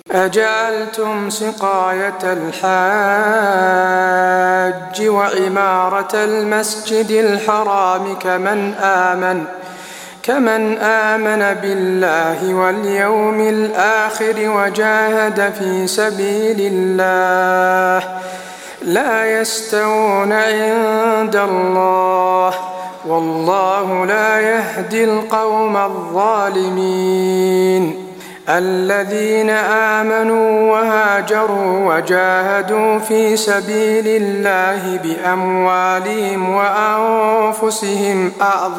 أجعلتم سقاية الحاج وعمارة المسجد الحرام كمن آمن بالله واليوم الآخر وجاهد في سبيل الله لا يستوون عند الله والله لا يهدي القوم الظالمين. الذين آمنوا وهاجروا وجاهدوا في سبيل الله بأموالهم وأنفسهم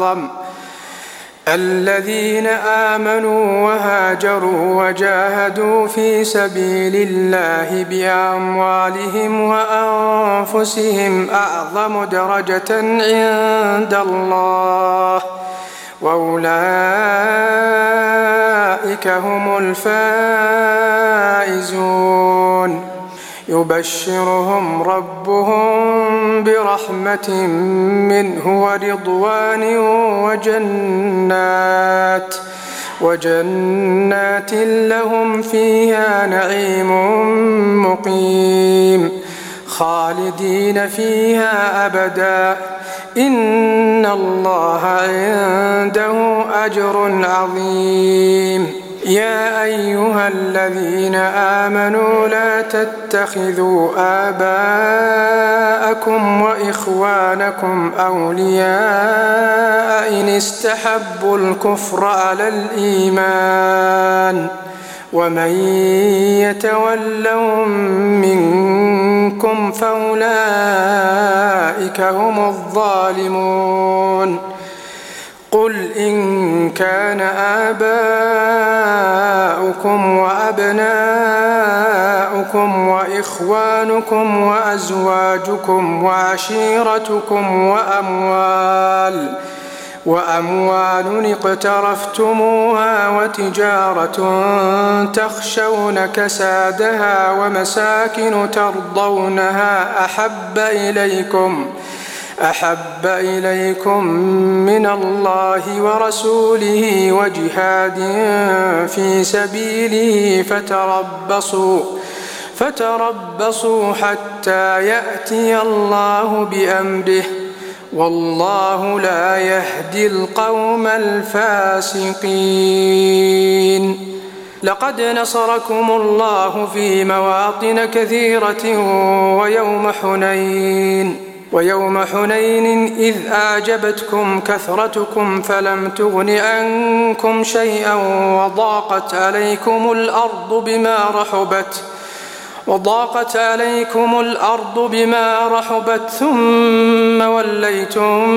أعظم درجة عند الله وأولئك هم الفائزون. يبشرهم ربهم برحمة منه ورضوان وجنات لهم فيها نعيم مقيم خالدين فيها أبدا إن الله عنده أجر عظيم. يا أيها الذين آمنوا لا تتخذوا آباءكم وإخوانكم أولياء إن استحبوا الكفر على الإيمان ومن يتولهم منكم فأولئك هم الظالمون. قل إن كان آباؤكم وأبناؤكم وإخوانكم وأزواجكم وعشيرتكم وأموال اقترفتموها وتجارة تخشون كسادها ومساكن ترضونها أحب إليكم من الله ورسوله وجهاد في سبيله فتربصوا حتى يأتي الله بأمره والله لا يهدي القوم الفاسقين. لقد نصركم الله في مواطن كثيرة ويوم حنين إذ أعجبتكم كثرتكم فلم تغن عنكم شيئا وضاقت عليكم الأرض بما رحبت ثم وليتم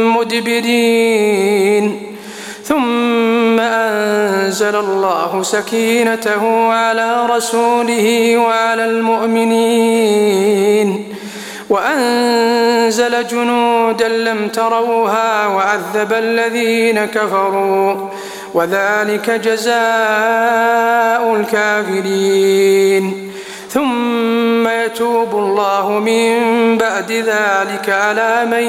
مدبرين. ثم أنزل الله سكينته على رسوله وعلى المؤمنين وأنزل جنودا لم تروها وعذب الذين كفروا وذلك جزاء الكافرين. ثم يتوب الله من بعد ذلك على من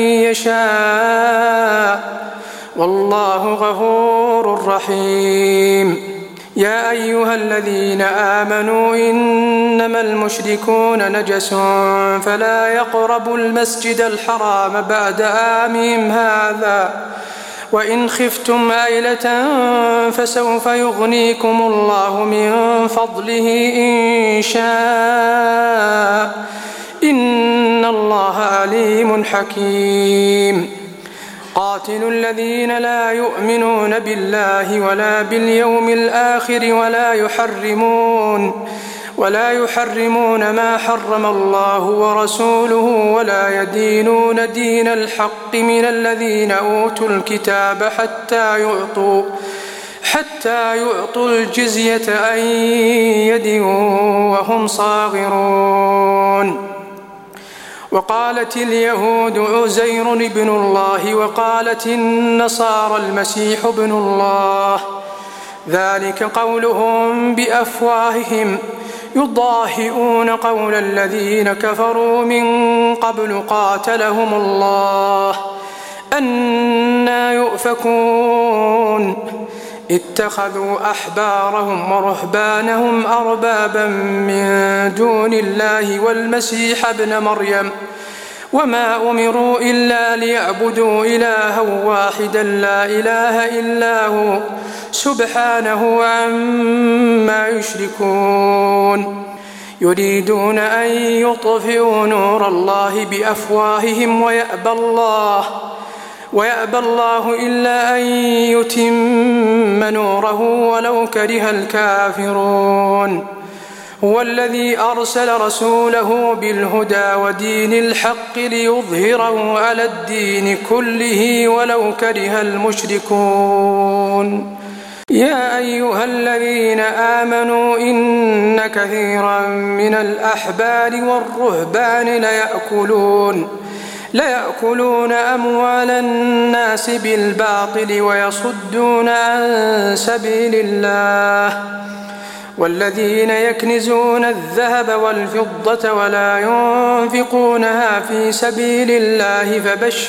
يشاء والله غفور رحيم. يا أيها الذين آمنوا إنما المشركون نجس فلا يقربوا المسجد الحرام بعد عامهم هذا وإن خفتم عيلة فسوف يغنيكم الله من فضله إن شاء إن الله عليم حكيم. قاتلوا الذين لا يؤمنون بالله ولا باليوم الآخر ولا يحرمون ما حرم الله ورسوله ولا يدينون دين الحق من الذين أوتوا الكتاب حتى يعطوا الجزية عن يد وهم صاغرون. وقالت اليهود عزير ابن الله وقالت النصارى المسيح ابن الله ذلك قولهم بأفواههم يضاهئون قول الذين كفروا من قبل قاتلهم الله أنى يؤفكون. اتخذوا أحبارهم ورهبانهم أربابا من دون الله والمسيح ابن مريم وما أمروا إلا ليعبدوا إلها واحدا لا إله إلا هو سبحانه عما يشركون يريدون أن يطفئوا نور الله بأفواههم ويأبى الله إلا أن يتم نوره ولو كره الكافرون هو الذي أرسل رسوله بالهدى ودين الحق ليظهره على الدين كله ولو كره المشركون يا أيها الذين آمنوا إن كثيرا من الأحبار والرهبان ليأكلون أموال الناس بالباطل ويصدون عن سبيل الله والذين يكنزون الذهب والفضة ولا ينفقونها في سبيل الله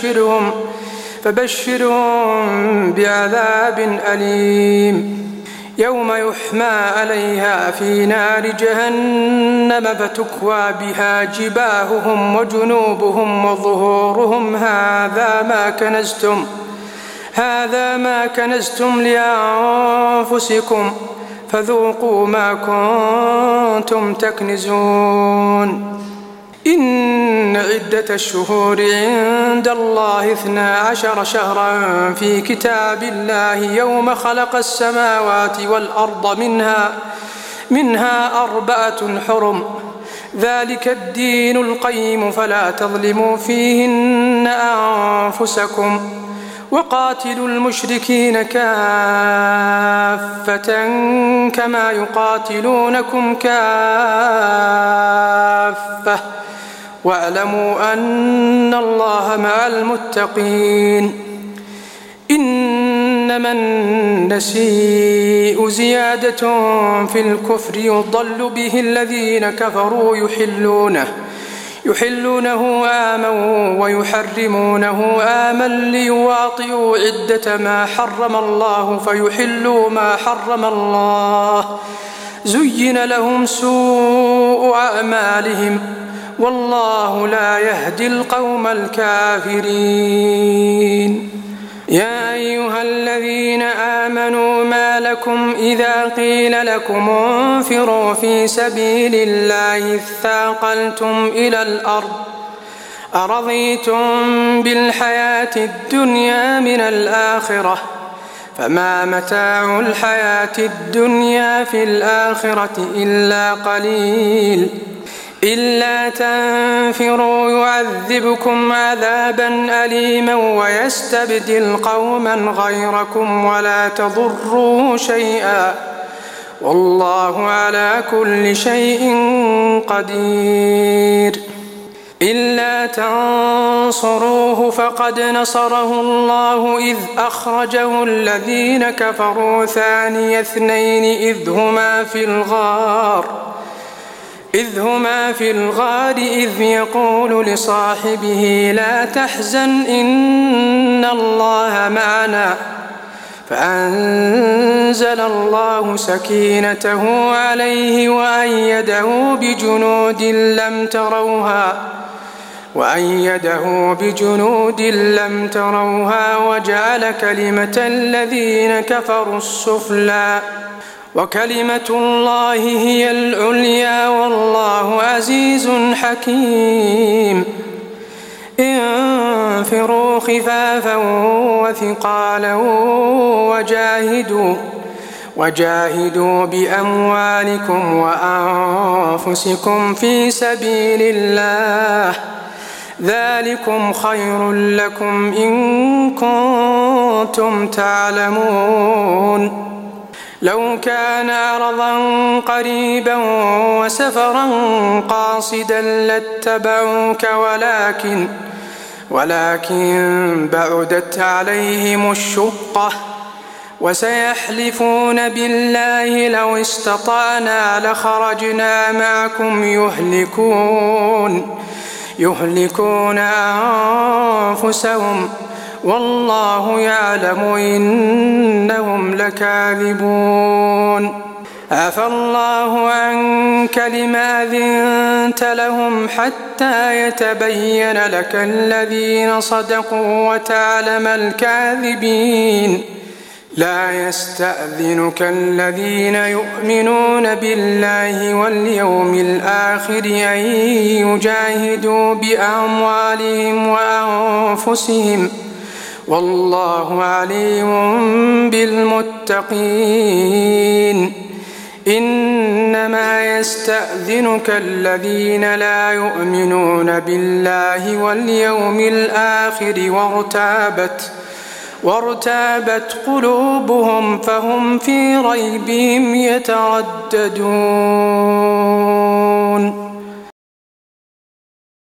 فبشرهم بعذاب أليم يوم يحمى عليها في نار جهنم فتكوى بها جباههم وجنوبهم وظهورهم هذا ما كنزتم لأنفسكم فذوقوا ما كنتم تكنزون إن عدة الشهور عند الله 12 شهرا في كتاب الله يوم خلق السماوات والأرض منها 4 حرم ذلك الدين القيم فلا تظلموا فيهن أنفسكم وقاتلوا المشركين كافة كما يقاتلونكم كافة واعلموا أن الله مع المتقين إنما النسيء زيادة في الكفر يضل به الذين كفروا يحلونه آما ويحرمونه آما ليواطئوا عدة ما حرم الله فيحلوا ما حرم الله زين لهم سوء أعمالهم والله لا يهدي القوم الكافرين يا أيها الذين آمنوا ما لكم إذا قيل لكم انفروا في سبيل الله اثاقلتم إلى الأرض أرضيتم بالحياة الدنيا من الآخرة فما متاع الحياة الدنيا في الآخرة إلا قليل إلا تنفروا يعذبكم عذابا أليما ويستبدل قوما غيركم ولا تضروه شيئا والله على كل شيء قدير إلا تنصروه فقد نصره الله إذ أخرجه الذين كفروا ثاني اثنين إذ هما في الغار إذ يقول لصاحبه لا تحزن إن الله معنا فأنزل الله سكينته عليه وأيده بجنود لم تروها وجعل كلمة الذين كفروا السفلى وكلمة الله هي العليا والله عزيز حكيم انفروا خفافا وثقالا وجاهدوا بأموالكم وأنفسكم في سبيل الله ذلكم خير لكم إن كنتم تعلمون لو كان عرضا قريبا وسفرا قاصدا لاتبعوك ولكن بعدت عليهم الشقة وسيحلفون بالله لو استطعنا لخرجنا معكم يهلكون أنفسهم والله يعلم إنهم لكاذبون. عفى الله عنك لما أذنت لهم حتى يتبين لك الذين صدقوا وتعلم الكاذبين. لا يستأذنك الذين يؤمنون بالله واليوم الآخر أن يجاهدوا بأموالهم وأنفسهم والله عليم بالمتقين. إنما يستأذنك الذين لا يؤمنون بالله واليوم الآخر وارتابت قلوبهم فهم في ريبهم يترددون.